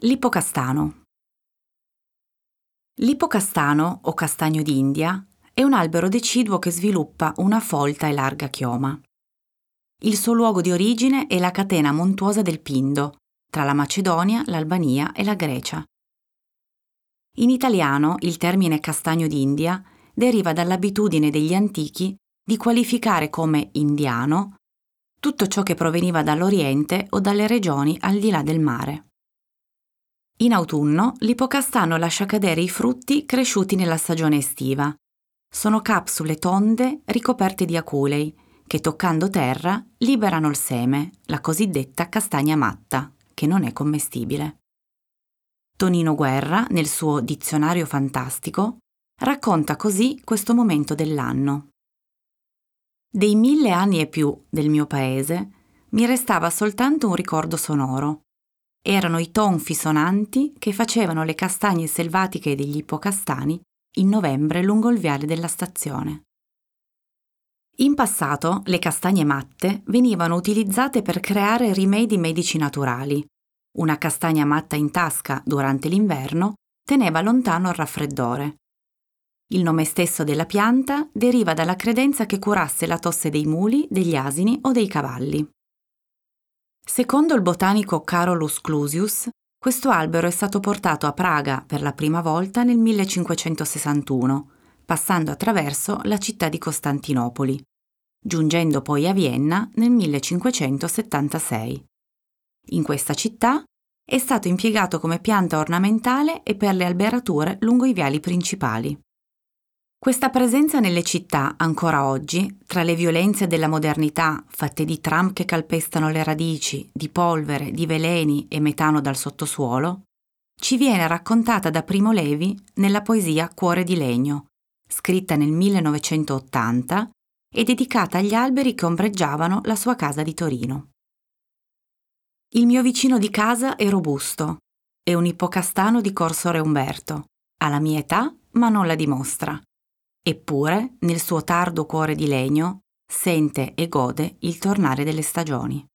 L'ipocastano. L'ipocastano, o castagno d'India, è un albero deciduo che sviluppa una folta e larga chioma. Il suo luogo di origine è la catena montuosa del Pindo, tra la Macedonia, l'Albania e la Grecia. In italiano il termine castagno d'India deriva dall'abitudine degli antichi di qualificare come indiano tutto ciò che proveniva dall'Oriente o dalle regioni al di là del mare. In autunno l'ipocastano lascia cadere i frutti cresciuti nella stagione estiva. Sono capsule tonde ricoperte di aculei che, toccando terra, liberano il seme, la cosiddetta castagna matta, che non è commestibile. Tonino Guerra, nel suo Dizionario fantastico, racconta così questo momento dell'anno. Dei 1000 anni e più del mio paese mi restava soltanto un ricordo sonoro. Erano i tonfi sonanti che facevano le castagne selvatiche degli ipocastani in novembre lungo il viale della stazione. In passato le castagne matte venivano utilizzate per creare rimedi medici naturali. Una castagna matta in tasca durante l'inverno teneva lontano il raffreddore. Il nome stesso della pianta deriva dalla credenza che curasse la tosse dei muli, degli asini o dei cavalli. Secondo il botanico Carolus Clusius, questo albero è stato portato a Praga per la prima volta nel 1561, passando attraverso la città di Costantinopoli, giungendo poi a Vienna nel 1576. In questa città è stato impiegato come pianta ornamentale e per le alberature lungo i viali principali. Questa presenza nelle città, ancora oggi, tra le violenze della modernità, fatte di tram che calpestano le radici, di polvere, di veleni e metano dal sottosuolo, ci viene raccontata da Primo Levi nella poesia Cuore di legno, scritta nel 1980 e dedicata agli alberi che ombreggiavano la sua casa di Torino. Il mio vicino di casa è robusto, è un ipocastano di Corso Re Umberto, ha la mia età ma non la dimostra. Eppure, nel suo tardo cuore di legno, sente e gode il tornare delle stagioni.